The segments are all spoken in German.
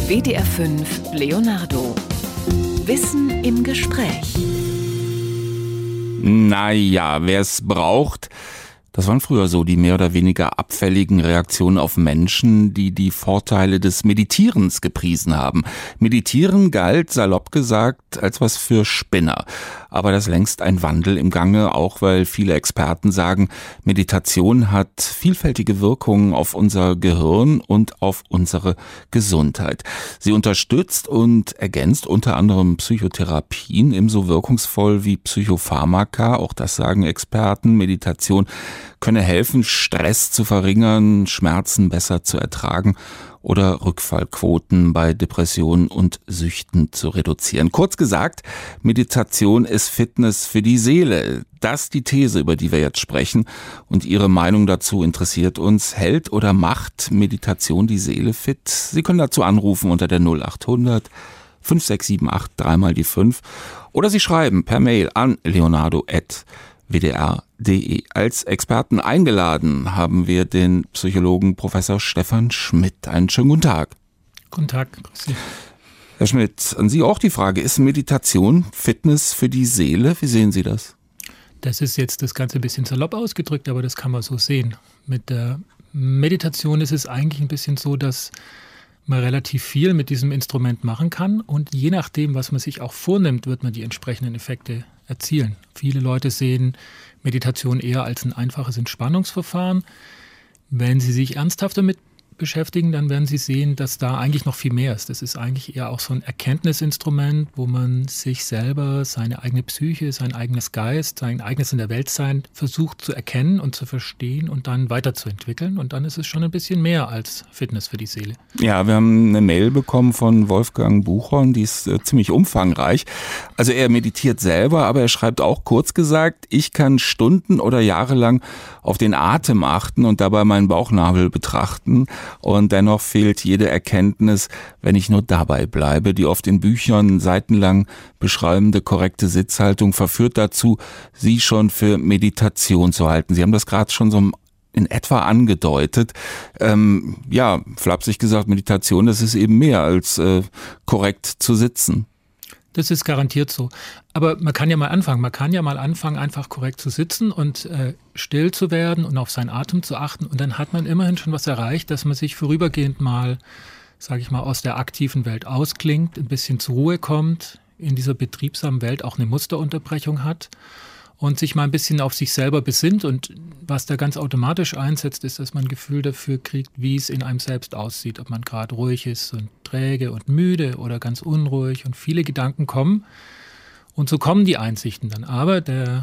WDR 5 Leonardo. Wissen im Gespräch. Naja, wer es braucht, das waren früher so die mehr oder weniger abfälligen Reaktionen auf Menschen, die die Vorteile des Meditierens gepriesen haben. Meditieren galt, salopp gesagt, als was für Spinner. Aber das ist längst ein Wandel im Gange, auch weil viele Experten sagen, Meditation hat vielfältige Wirkungen auf unser Gehirn und auf unsere Gesundheit. Sie unterstützt und ergänzt unter anderem Psychotherapien ebenso wirkungsvoll wie Psychopharmaka. Auch das sagen Experten. Meditation könne helfen, Stress zu verringern, Schmerzen besser zu ertragen oder Rückfallquoten bei Depressionen und Süchten zu reduzieren. Kurz gesagt, Meditation ist Fitness für die Seele. Das ist die These, über die wir jetzt sprechen. Und Ihre Meinung dazu interessiert uns. Hält oder macht Meditation die Seele fit? Sie können dazu anrufen unter der 0800 5678 3 die 5 oder Sie schreiben per Mail an leonardo@wdr.de. Als Experten eingeladen haben wir den Psychologen Professor Stefan Schmidt. Einen schönen guten Tag. Guten Tag, grüß Sie. Herr Schmidt, an Sie auch die Frage, ist Meditation Fitness für die Seele? Wie sehen Sie das? Das ist jetzt das Ganze ein bisschen salopp ausgedrückt, aber das kann man so sehen. Mit der Meditation ist es eigentlich ein bisschen so, dass man relativ viel mit diesem Instrument machen kann und je nachdem, was man sich auch vornimmt, wird man die entsprechenden Effekte erzielen. Viele Leute sehen Meditation eher als ein einfaches Entspannungsverfahren. Wenn Sie sich ernsthaft damit beschäftigen, dann werden Sie sehen, dass da eigentlich noch viel mehr ist. Das ist eigentlich eher auch so ein Erkenntnisinstrument, wo man sich selber, seine eigene Psyche, sein eigenes Geist, sein eigenes in der Welt sein versucht zu erkennen und zu verstehen und dann weiterzuentwickeln. Und dann ist es schon ein bisschen mehr als Fitness für die Seele. Ja, wir haben eine Mail bekommen von Wolfgang Buchhorn, die ist ziemlich umfangreich. Also er meditiert selber, aber er schreibt auch kurz gesagt, ich kann Stunden oder Jahre lang auf den Atem achten und dabei meinen Bauchnabel betrachten. Und dennoch fehlt jede Erkenntnis, wenn ich nur dabei bleibe. Die oft in Büchern seitenlang beschreibende korrekte Sitzhaltung verführt dazu, sie schon für Meditation zu halten. Sie haben das gerade schon so in etwa angedeutet. Ja, flapsig gesagt, Meditation, das ist eben mehr als korrekt zu sitzen. Das ist garantiert so. Aber man kann ja mal anfangen. Man kann ja mal anfangen, einfach korrekt zu sitzen und still zu werden und auf seinen Atem zu achten. Und dann hat man immerhin schon was erreicht, dass man sich vorübergehend mal, sage ich mal, aus der aktiven Welt ausklingt, ein bisschen zur Ruhe kommt, in dieser betriebsamen Welt auch eine Musterunterbrechung hat und sich mal ein bisschen auf sich selber besinnt. Und was da ganz automatisch einsetzt, ist, dass man ein Gefühl dafür kriegt, wie es in einem selbst aussieht. Ob man gerade ruhig ist und träge und müde oder ganz unruhig und viele Gedanken kommen. Und so kommen die Einsichten dann. Aber der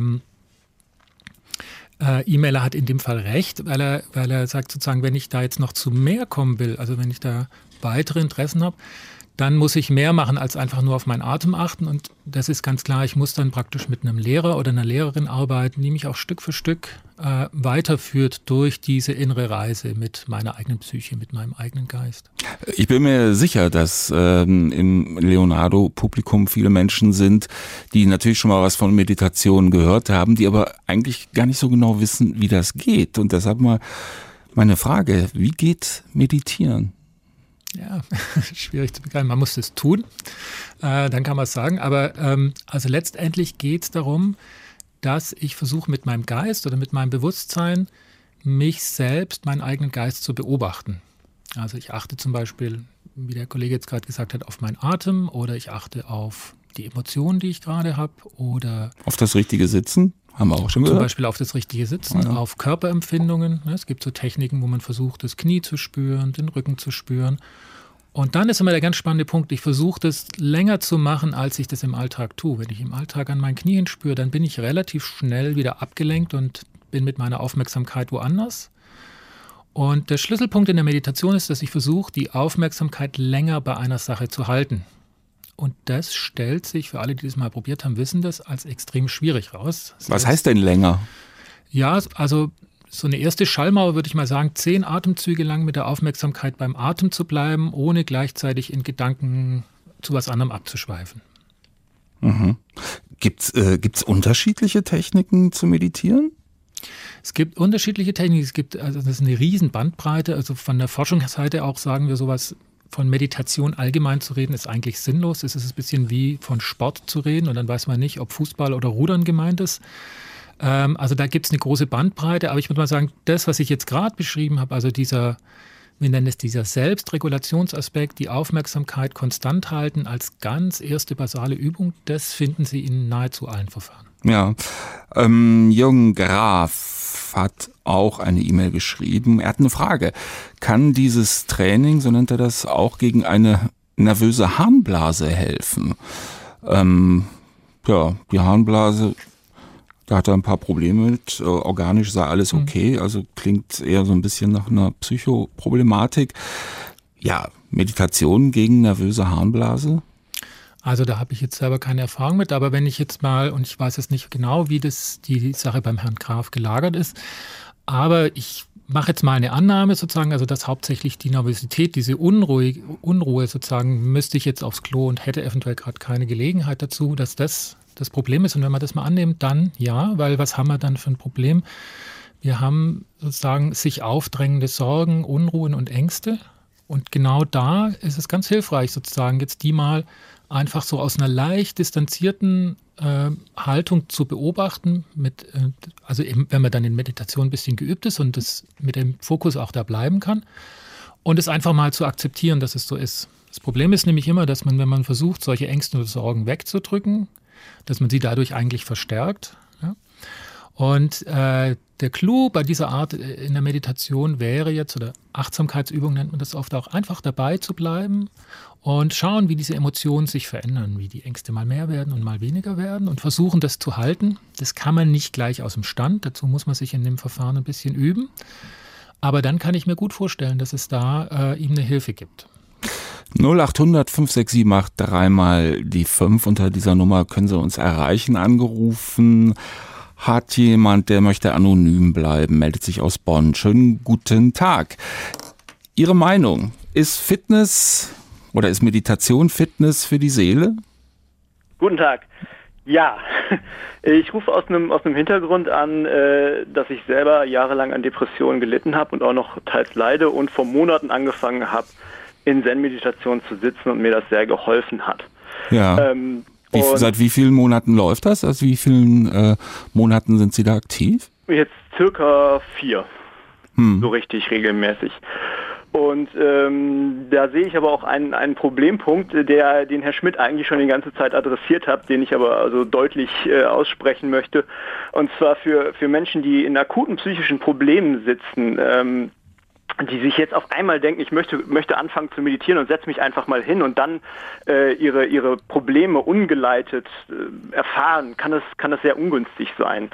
E-Mailer hat in dem Fall recht, weil er sagt sozusagen, wenn ich da jetzt noch zu mehr kommen will, also wenn ich da weitere Interessen habe, dann muss ich mehr machen, als einfach nur auf meinen Atem achten. Und das ist ganz klar, ich muss dann praktisch mit einem Lehrer oder einer Lehrerin arbeiten, die mich auch Stück für Stück weiterführt durch diese innere Reise mit meiner eigenen Psyche, mit meinem eigenen Geist. Ich bin mir sicher, dass im Leonardo-Publikum viele Menschen sind, die natürlich schon mal was von Meditation gehört haben, die aber eigentlich gar nicht so genau wissen, wie das geht. Und deshalb mal meine Frage, wie geht Meditieren? Ja, schwierig zu begreifen. Man muss das tun, dann kann man es sagen. Aber also letztendlich geht es darum, dass ich versuche mit meinem Geist oder mit meinem Bewusstsein mich selbst, meinen eigenen Geist zu beobachten. Also ich achte zum Beispiel, wie der Kollege jetzt gerade gesagt hat, auf meinen Atem oder ich achte auf die Emotionen, die ich gerade habe oder auf das richtige Sitzen. Haben wir auch schon gehört. Zum Beispiel auf das richtige Sitzen, ja. Auf Körperempfindungen. Es gibt so Techniken, wo man versucht, das Knie zu spüren, den Rücken zu spüren. Und dann ist immer der ganz spannende Punkt, ich versuche das länger zu machen, als ich das im Alltag tue. Wenn ich im Alltag an meinen Knien spüre, dann bin ich relativ schnell wieder abgelenkt und bin mit meiner Aufmerksamkeit woanders. Und der Schlüsselpunkt in der Meditation ist, dass ich versuche, die Aufmerksamkeit länger bei einer Sache zu halten. Und das stellt sich, für alle, die das mal probiert haben, wissen das, als extrem schwierig raus. Was heißt denn länger? Ja, also so eine erste Schallmauer würde ich mal sagen, 10 Atemzüge lang mit der Aufmerksamkeit beim Atem zu bleiben, ohne gleichzeitig in Gedanken zu was anderem abzuschweifen. Mhm. Gibt's unterschiedliche Techniken zu meditieren? Es gibt unterschiedliche Techniken. Also das ist eine riesen Bandbreite. Also von der Forschungsseite auch sagen wir sowas von Meditation allgemein zu reden, ist eigentlich sinnlos. Es ist ein bisschen wie von Sport zu reden und dann weiß man nicht, ob Fußball oder Rudern gemeint ist. Also da gibt es eine große Bandbreite, aber ich würde mal sagen, das, was ich jetzt gerade beschrieben habe, also dieser Selbstregulationsaspekt, die Aufmerksamkeit konstant halten als ganz erste basale Übung, das finden Sie in nahezu allen Verfahren. Ja, Jürgen Graf hat auch eine E-Mail geschrieben. Er hat eine Frage. Kann dieses Training, so nennt er das, auch gegen eine nervöse Harnblase helfen? Die Harnblase, da hat er ein paar Probleme mit. Organisch sei alles okay, also klingt eher so ein bisschen nach einer Psychoproblematik. Ja, Meditation gegen nervöse Harnblase? Also da habe ich jetzt selber keine Erfahrung mit, aber wenn ich jetzt mal, und ich weiß jetzt nicht genau, wie das die Sache beim Herrn Graf gelagert ist, aber ich mache jetzt mal eine Annahme sozusagen, also dass hauptsächlich die Nervosität, diese Unruhe sozusagen, müsste ich jetzt aufs Klo und hätte eventuell gerade keine Gelegenheit dazu, dass das Problem ist. Und wenn man das mal annimmt, dann ja, weil was haben wir dann für ein Problem? Wir haben sozusagen sich aufdrängende Sorgen, Unruhen und Ängste. Und genau da ist es ganz hilfreich sozusagen, jetzt die mal einfach so aus einer leicht distanzierten Haltung zu beobachten, also eben, wenn man dann in Meditation ein bisschen geübt ist und das mit dem Fokus auch da bleiben kann und es einfach mal zu akzeptieren, dass es so ist. Das Problem ist nämlich immer, dass man, wenn man versucht, solche Ängste oder Sorgen wegzudrücken, dass man sie dadurch eigentlich verstärkt. Ja? Und der Clou bei dieser Art in der Meditation wäre jetzt, oder Achtsamkeitsübung nennt man das oft auch, einfach dabei zu bleiben und schauen, wie diese Emotionen sich verändern, wie die Ängste mal mehr werden und mal weniger werden und versuchen, das zu halten. Das kann man nicht gleich aus dem Stand, dazu muss man sich in dem Verfahren ein bisschen üben. Aber dann kann ich mir gut vorstellen, dass es da ihm eine Hilfe gibt. 0800 567 dreimal die 5. Unter dieser Nummer können Sie uns erreichen. Angerufen hat jemand, der möchte anonym bleiben, meldet sich aus Bonn. Schönen guten Tag. Ihre Meinung, ist Fitness oder ist Meditation Fitness für die Seele? Guten Tag. Ja, ich rufe aus einem Hintergrund an, dass ich selber jahrelang an Depressionen gelitten habe und auch noch teils leide und vor Monaten angefangen habe, in Zen-Meditation zu sitzen und mir das sehr geholfen hat. Ja. Seit wie vielen Monaten läuft das? Also wie vielen Monaten sind Sie da aktiv? Jetzt circa 4. So richtig regelmäßig. Und da sehe ich aber auch einen Problempunkt, den Herr Schmidt eigentlich schon die ganze Zeit adressiert hat, den ich aber also deutlich aussprechen möchte. Und zwar für Menschen, die in akuten psychischen Problemen sitzen, die sich jetzt auf einmal denken, ich möchte anfangen zu meditieren und setze mich einfach mal hin und dann ihre Probleme ungeleitet erfahren, kann das sehr ungünstig sein.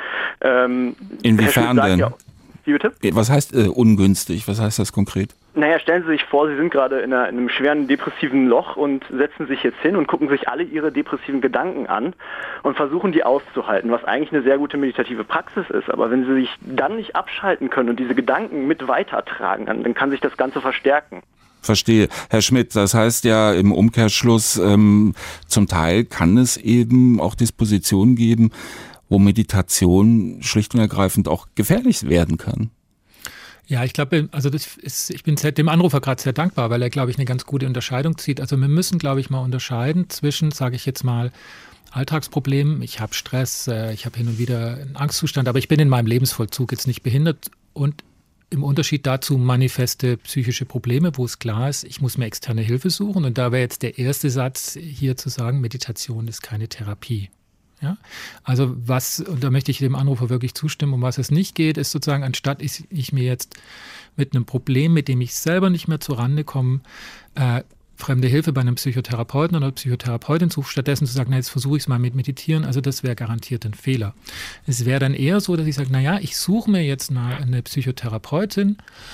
Inwiefern denn? Ja, wie bitte? Was heißt ungünstig? Was heißt das konkret? Naja, stellen Sie sich vor, Sie sind gerade in einem schweren depressiven Loch und setzen sich jetzt hin und gucken sich alle Ihre depressiven Gedanken an und versuchen, die auszuhalten, was eigentlich eine sehr gute meditative Praxis ist. Aber wenn Sie sich dann nicht abschalten können und diese Gedanken mit weitertragen, dann kann sich das Ganze verstärken. Verstehe. Herr Schmidt, das heißt ja im Umkehrschluss, zum Teil kann es eben auch Dispositionen geben, wo Meditation schlicht und ergreifend auch gefährlich werden kann. Ja, ich glaube, also ich bin dem Anrufer gerade sehr dankbar, weil er, glaube ich, eine ganz gute Unterscheidung zieht. Also wir müssen, glaube ich, mal unterscheiden zwischen, sage ich jetzt mal, Alltagsproblemen. Ich habe Stress, ich habe hin und wieder einen Angstzustand, aber ich bin in meinem Lebensvollzug jetzt nicht behindert und im Unterschied dazu manifeste psychische Probleme, wo es klar ist, ich muss mir externe Hilfe suchen. Und da wäre jetzt der erste Satz hier zu sagen, Meditation ist keine Therapie. Ja? Also und da möchte ich dem Anrufer wirklich zustimmen, um was es nicht geht, ist sozusagen, anstatt ich mir jetzt mit einem Problem, mit dem ich selber nicht mehr zurande komme, fremde Hilfe bei einem Psychotherapeuten oder Psychotherapeutin suche, stattdessen zu sagen, na, jetzt versuche ich es mal mit Meditieren, also das wäre garantiert ein Fehler. Es wäre dann eher so, dass ich sage, naja, ich suche mir jetzt eine Psychotherapeutin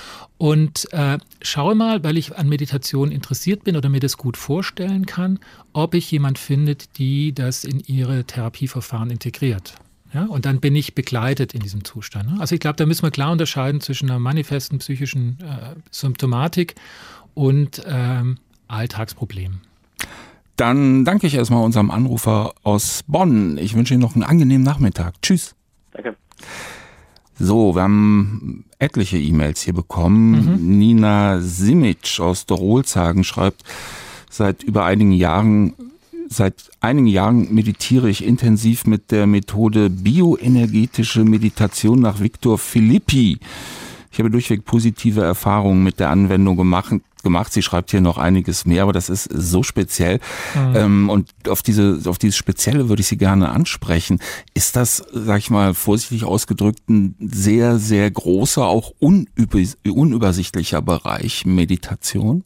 und schaue mal, weil ich an Meditation interessiert bin oder mir das gut vorstellen kann, ob ich jemand findet, die das in ihre Therapieverfahren integriert. Ja, und dann bin ich begleitet in diesem Zustand. Also ich glaube, da müssen wir klar unterscheiden zwischen einer manifesten psychischen Symptomatik und Alltagsproblemen. Dann danke ich erstmal unserem Anrufer aus Bonn. Ich wünsche Ihnen noch einen angenehmen Nachmittag. Tschüss. Danke. So, wir haben etliche E-Mails hier bekommen. Nina Simic aus Dorolzhagen schreibt, seit einigen Jahren meditiere ich intensiv mit der Methode bioenergetische Meditation nach Victor Filippi. Ich habe durchweg positive Erfahrungen mit der Anwendung gemacht. Sie schreibt hier noch einiges mehr, aber das ist so speziell. Und auf dieses Spezielle würde ich Sie gerne ansprechen. Ist das, sag ich mal, vorsichtig ausgedrückt, ein sehr, sehr großer, auch unübersichtlicher Bereich Meditation?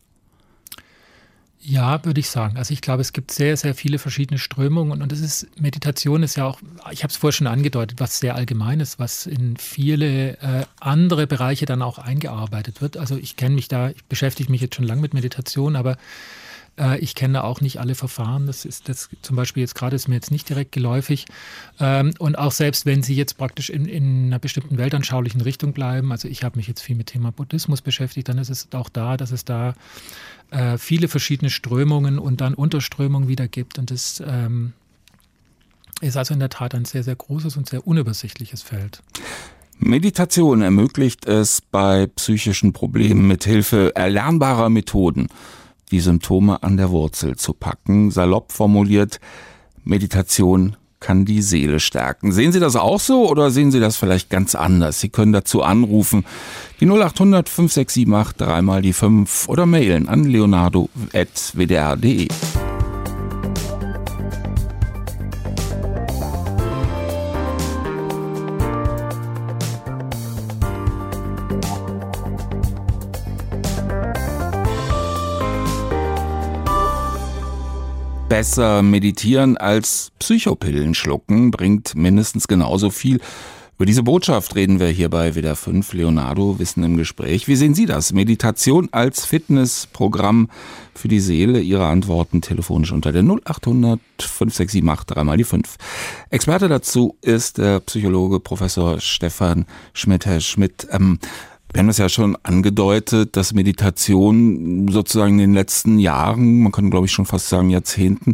Ja, würde ich sagen. Also ich glaube, es gibt sehr, sehr viele verschiedene Strömungen und Meditation ist ja auch, ich habe es vorher schon angedeutet, was sehr Allgemeines, was in viele andere Bereiche dann auch eingearbeitet wird. Also ich beschäftige mich jetzt schon lange mit Meditation, aber ich kenne auch nicht alle Verfahren. Das zum Beispiel jetzt gerade ist mir jetzt nicht direkt geläufig. Und auch selbst wenn Sie jetzt praktisch in einer bestimmten weltanschaulichen Richtung bleiben, also ich habe mich jetzt viel mit Thema Buddhismus beschäftigt, dann ist es auch da, dass es da viele verschiedene Strömungen und dann Unterströmungen wieder gibt. Und das ist also in der Tat ein sehr, sehr großes und sehr unübersichtliches Feld. Meditation ermöglicht es bei psychischen Problemen mithilfe erlernbarer Methoden, die Symptome an der Wurzel zu packen. Salopp formuliert, Meditation kann die Seele stärken. Sehen Sie das auch so oder sehen Sie das vielleicht ganz anders? Sie können dazu anrufen, die 0800 5678 3 mal die 5 oder mailen an leonardo@wdr.de. Besser meditieren als Psychopillen schlucken bringt mindestens genauso viel. Über diese Botschaft reden wir hier bei WDR 5 Leonardo Wissen im Gespräch. Wie sehen Sie das? Meditation als Fitnessprogramm für die Seele? Ihre Antworten telefonisch unter der 0800 5678 3 mal die 5. Experte dazu ist der Psychologe Professor Stefan Schmidt. Herr Schmidt, wir haben das ja schon angedeutet, dass Meditation sozusagen in den letzten Jahren, man kann glaube ich schon fast sagen Jahrzehnten,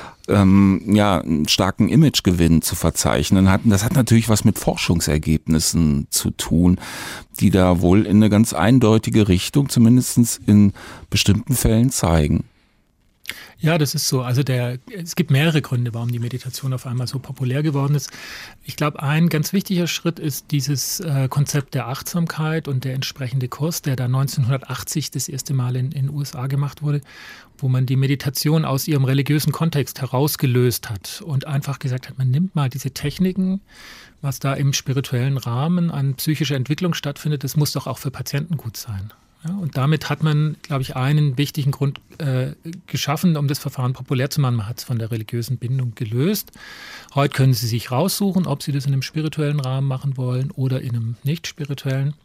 einen starken Imagegewinn zu verzeichnen hatten. Das hat natürlich was mit Forschungsergebnissen zu tun, die da wohl in eine ganz eindeutige Richtung, zumindest in bestimmten Fällen zeigen. Ja, das ist so. Also es gibt mehrere Gründe, warum die Meditation auf einmal so populär geworden ist. Ich glaube, ein ganz wichtiger Schritt ist dieses Konzept der Achtsamkeit und der entsprechende Kurs, der da 1980 das erste Mal in den USA gemacht wurde, wo man die Meditation aus ihrem religiösen Kontext herausgelöst hat und einfach gesagt hat, man nimmt mal diese Techniken, was da im spirituellen Rahmen an psychischer Entwicklung stattfindet, das muss doch auch für Patienten gut sein. Ja, und damit hat man, glaube ich, einen wichtigen Grund geschaffen, um das Verfahren populär zu machen. Man hat es von der religiösen Bindung gelöst. Heute können Sie sich raussuchen, ob Sie das in einem spirituellen Rahmen machen wollen oder in einem nicht spirituellen.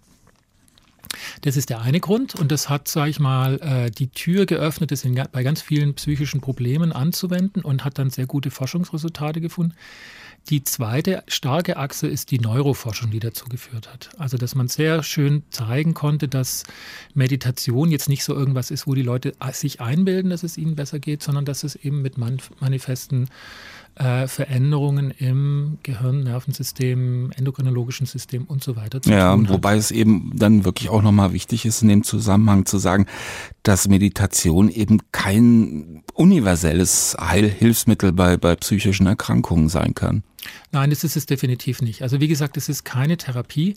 Das ist der eine Grund und das hat, sage ich mal, die Tür geöffnet, das bei ganz vielen psychischen Problemen anzuwenden und hat dann sehr gute Forschungsresultate gefunden. Die zweite starke Achse ist die Neuroforschung, die dazu geführt hat. Also, dass man sehr schön zeigen konnte, dass Meditation jetzt nicht so irgendwas ist, wo die Leute sich einbilden, dass es ihnen besser geht, sondern dass es eben mit manifesten Veränderungen im Gehirn, Nervensystem, endokrinologischen System und so weiter zu tun hat. Wobei es eben dann wirklich auch nochmal wichtig ist, in dem Zusammenhang zu sagen, dass Meditation eben kein universelles Heilhilfsmittel bei psychischen Erkrankungen sein kann. Nein, das ist es definitiv nicht. Also wie gesagt, es ist keine Therapie.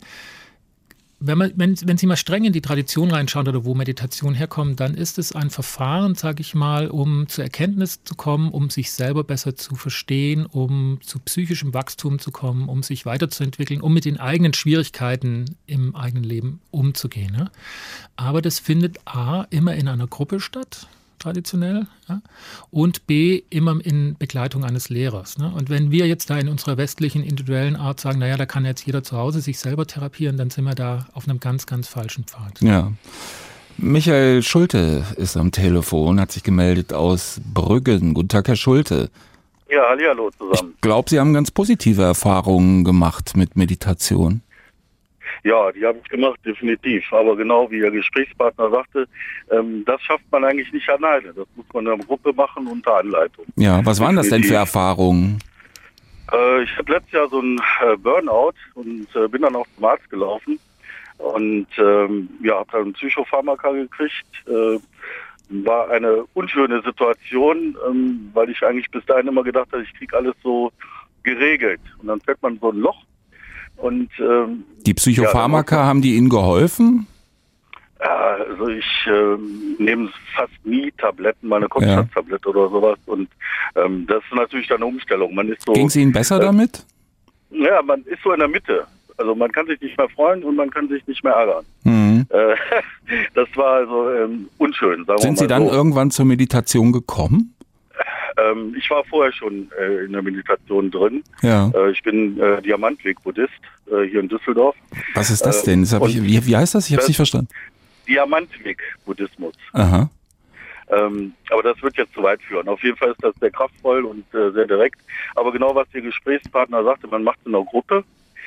Wenn Sie mal streng in die Tradition reinschauen oder wo Meditation herkommt, dann ist es ein Verfahren, sage ich mal, um zur Erkenntnis zu kommen, um sich selber besser zu verstehen, um zu psychischem Wachstum zu kommen, um sich weiterzuentwickeln, um mit den eigenen Schwierigkeiten im eigenen Leben umzugehen. Ne? Aber das findet A, immer in einer Gruppe statt, traditionell, ja? Und B, immer in Begleitung eines Lehrers. Ne? Und wenn wir jetzt da in unserer westlichen individuellen Art sagen, naja, da kann jetzt jeder zu Hause sich selber therapieren, dann sind wir da auf einem ganz, ganz falschen Pfad. Ja. Michael Schulte ist am Telefon, hat sich gemeldet aus Brüggen. Guten Tag, Herr Schulte. Ja, hallihallo zusammen. Ich glaube, Sie haben ganz positive Erfahrungen gemacht mit Meditation. Ja, die habe ich gemacht, definitiv. Aber genau wie Ihr Gesprächspartner sagte, das schafft man eigentlich nicht alleine. Das muss man in einer Gruppe machen unter Anleitung. Ja, was waren das denn für Erfahrungen? Ich habe letztes Jahr so einen Burnout und bin dann auch zum Arzt gelaufen und habe dann Psychopharmaka gekriegt. War eine unschöne Situation, weil ich eigentlich bis dahin immer gedacht habe, ich kriege alles so geregelt. Und dann fällt man so ein Loch. Und die Psychopharmaka, haben die Ihnen geholfen? Also ich nehme fast nie Tabletten, mal eine Kopfschmerztablette oder sowas. Und das ist natürlich dann eine Umstellung. Man ist so. Ging es Ihnen besser damit? Ja, man ist so in der Mitte. Also man kann sich nicht mehr freuen und man kann sich nicht mehr ärgern. Mhm. Das war also unschön. Sind Sie dann irgendwann zur Meditation gekommen? Ich war vorher schon in der Meditation drin. Ja. Ich bin Diamantweg-Buddhist hier in Düsseldorf. Was ist das denn? Wie heißt das? Ich habe es nicht verstanden. Diamantweg-Buddhismus. Aha. Aber das wird jetzt zu weit führen. Auf jeden Fall ist das sehr kraftvoll und sehr direkt. Aber genau was Ihr Gesprächspartner sagte, man macht es in einer Gruppe.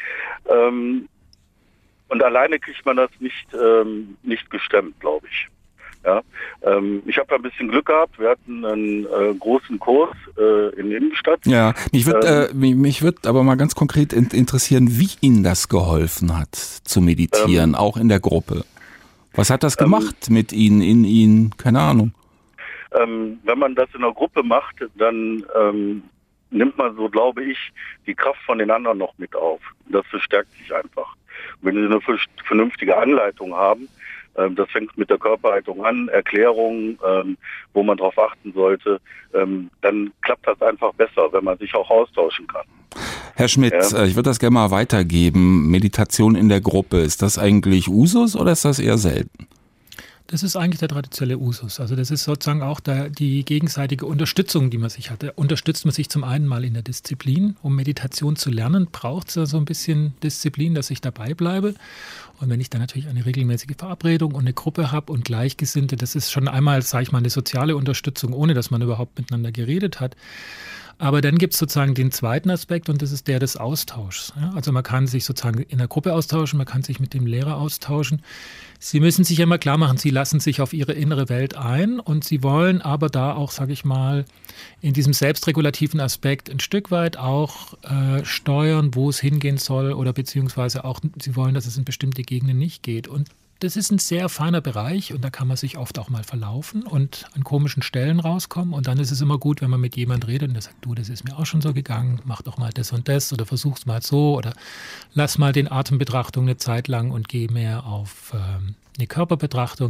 Und alleine kriegt man das nicht gestemmt, glaube ich. Ja, ich habe ein bisschen Glück gehabt. Wir hatten einen großen Kurs in der Innenstadt. Ja, mich wird aber mal ganz konkret interessieren, wie Ihnen das geholfen hat, zu meditieren, auch in der Gruppe. Was hat das gemacht mit Ihnen, in Ihnen? Keine Ahnung. Wenn man das in der Gruppe macht, dann nimmt man, so glaube ich, die Kraft von den anderen noch mit auf. Das verstärkt sich einfach. Wenn Sie eine vernünftige Anleitung haben, das fängt mit der Körperhaltung an, Erklärungen, wo man darauf achten sollte, dann klappt das einfach besser, wenn man sich auch austauschen kann. Herr Schmidt, ich würde das gerne mal weitergeben. Meditation in der Gruppe, ist das eigentlich Usus oder ist das eher selten? Das ist eigentlich der traditionelle Usus. Also das ist sozusagen auch die gegenseitige Unterstützung, die man sich hat. Da unterstützt man sich zum einen mal in der Disziplin. Um Meditation zu lernen, braucht es ja so ein bisschen Disziplin, dass ich dabei bleibe. Und wenn ich dann natürlich eine regelmäßige Verabredung und eine Gruppe habe und Gleichgesinnte, das ist schon einmal, sage ich mal, eine soziale Unterstützung, ohne dass man überhaupt miteinander geredet hat. Aber dann gibt es sozusagen den zweiten Aspekt und das ist der des Austauschs. Ja, also man kann sich sozusagen in der Gruppe austauschen, man kann sich mit dem Lehrer austauschen. Sie müssen sich ja immer klar machen, Sie lassen sich auf Ihre innere Welt ein und Sie wollen aber da auch, sage ich mal, in diesem selbstregulativen Aspekt ein Stück weit auch steuern, wo es hingehen soll oder beziehungsweise auch, Sie wollen, dass es in bestimmte Gegenden nicht geht. Und das ist ein sehr feiner Bereich und da kann man sich oft auch mal verlaufen und an komischen Stellen rauskommen. Und dann ist es immer gut, wenn man mit jemand redet und der sagt, du, das ist mir auch schon so gegangen, mach doch mal das und das oder versuch's mal so oder lass mal den Atembetrachtung eine Zeit lang und geh mehr auf eine Körperbetrachtung.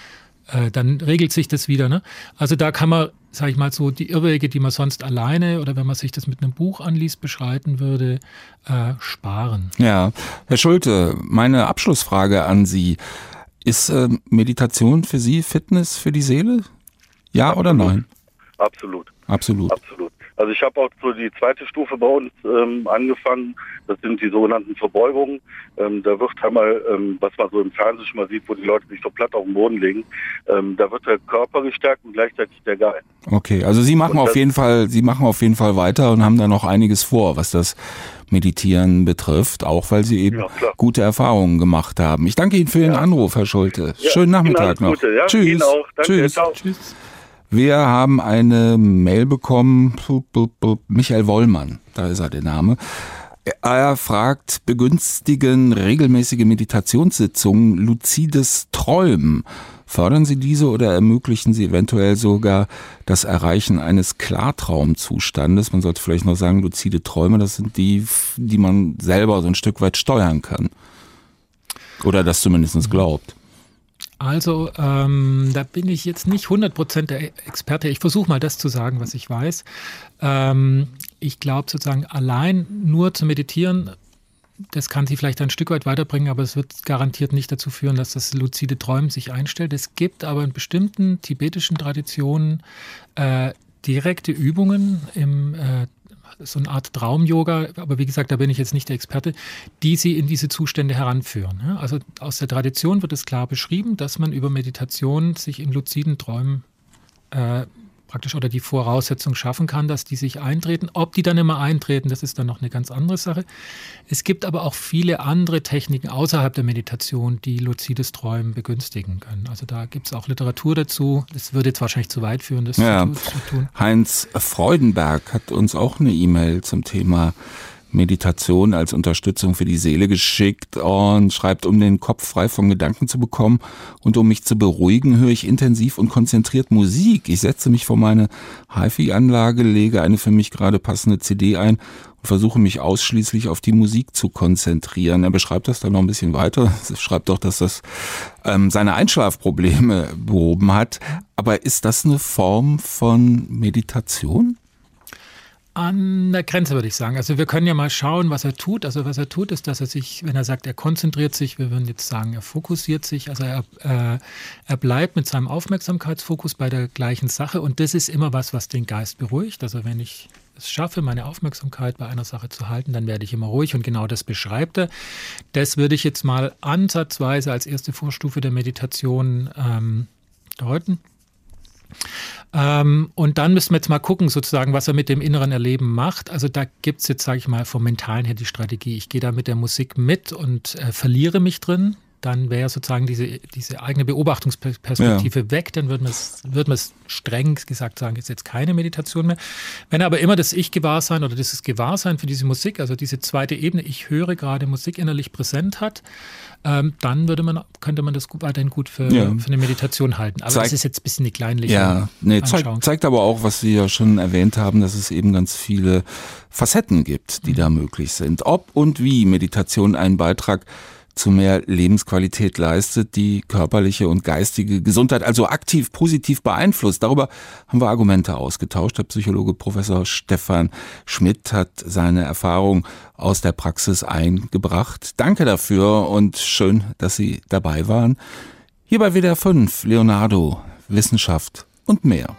Dann regelt sich das wieder. Ne? Also da kann man, sage ich mal so, die Irrwege, die man sonst alleine oder wenn man sich das mit einem Buch anliest, beschreiten würde, sparen. Ja, Herr Schulte, meine Abschlussfrage an Sie. Ist Meditation für Sie Fitness für die Seele? Ja Absolut. Oder nein? Absolut. Absolut. Absolut. Also ich habe auch so die zweite Stufe bei uns angefangen. Das sind die sogenannten Verbeugungen. Da wird einmal, was man so im Fernsehen schon mal sieht, wo die Leute sich so platt auf den Boden legen, da wird der Körper gestärkt und gleichzeitig der Geist. Okay, also Sie machen auf jeden Fall weiter und haben da noch einiges vor, was das Meditieren betrifft, auch weil Sie eben gute Erfahrungen gemacht haben. Ich danke Ihnen für Ihren Anruf, Herr Schulte. Ja, schönen Nachmittag noch. Gute, ja? Tschüss. Ihnen auch. Danke. Tschüss. Ciao. Tschüss. Wir haben eine Mail bekommen, Michael Wollmann, da ist er, der Name. Er fragt, begünstigen regelmäßige Meditationssitzungen luzides Träumen? Fördern Sie diese oder ermöglichen Sie eventuell sogar das Erreichen eines Klartraumzustandes? Man sollte vielleicht noch sagen, luzide Träume, das sind die man selber so ein Stück weit steuern kann. Oder das zumindest glaubt. Also, da bin ich jetzt nicht 100% der Experte. Ich versuche mal das zu sagen, was ich weiß. Ich glaube sozusagen, allein nur zu meditieren, das kann Sie vielleicht ein Stück weit weiterbringen, aber es wird garantiert nicht dazu führen, dass das luzide Träumen sich einstellt. Es gibt aber in bestimmten tibetischen Traditionen direkte Übungen so eine Art Traum-Yoga, aber wie gesagt, da bin ich jetzt nicht der Experte, die Sie in diese Zustände heranführen. Also aus der Tradition wird es klar beschrieben, dass man über Meditation sich in luziden Träumen praktisch oder die Voraussetzung schaffen kann, dass die sich eintreten. Ob die dann immer eintreten, das ist dann noch eine ganz andere Sache. Es gibt aber auch viele andere Techniken außerhalb der Meditation, die luzides Träumen begünstigen können. Also da gibt es auch Literatur dazu. Das würde jetzt wahrscheinlich zu weit führen, das zu tun. Heinz Freudenberg hat uns auch eine E-Mail zum Thema Meditation als Unterstützung für die Seele geschickt und schreibt, um den Kopf frei von Gedanken zu bekommen und um mich zu beruhigen, höre ich intensiv und konzentriert Musik. Ich setze mich vor meine HiFi-Anlage, lege eine für mich gerade passende CD ein und versuche mich ausschließlich auf die Musik zu konzentrieren. Er beschreibt das dann noch ein bisschen weiter. Er schreibt doch, dass das seine Einschlafprobleme behoben hat. Aber ist das eine Form von Meditation? An der Grenze, würde ich sagen. Also wir können ja mal schauen, was er tut. Also was er tut, ist, dass er sich, wenn er sagt, er konzentriert sich, wir würden jetzt sagen, er fokussiert sich, also er bleibt mit seinem Aufmerksamkeitsfokus bei der gleichen Sache und das ist immer was den Geist beruhigt. Also wenn ich es schaffe, meine Aufmerksamkeit bei einer Sache zu halten, dann werde ich immer ruhig und genau das beschreibt er. Das würde ich jetzt mal ansatzweise als erste Vorstufe der Meditation deuten. Und dann müssen wir jetzt mal gucken, sozusagen, was er mit dem inneren Erleben macht. Also da gibt es jetzt, sage ich mal, vom Mentalen her die Strategie. Ich gehe da mit der Musik mit und verliere mich drin. Dann wäre sozusagen diese eigene Beobachtungsperspektive weg. Dann würde man es streng gesagt sagen, ist jetzt keine Meditation mehr. Wenn aber immer das Ich-Gewahrsein oder dieses Gewahrsein für diese Musik, also diese zweite Ebene, ich höre gerade Musik innerlich präsent hat, dann könnte man das weiterhin gut für eine Meditation halten. Aber das ist jetzt ein bisschen eine kleinliche Anschauung. Zeigt aber auch, was Sie ja schon erwähnt haben, dass es eben ganz viele Facetten gibt, die da möglich sind. Ob und wie Meditation einen Beitrag zu mehr Lebensqualität leistet, die körperliche und geistige Gesundheit also aktiv positiv beeinflusst. Darüber haben wir Argumente ausgetauscht. Der Psychologe Professor Stefan Schmidt hat seine Erfahrung aus der Praxis eingebracht. Danke dafür und schön, dass Sie dabei waren. Hier bei WDR 5, Leonardo, Wissenschaft und mehr.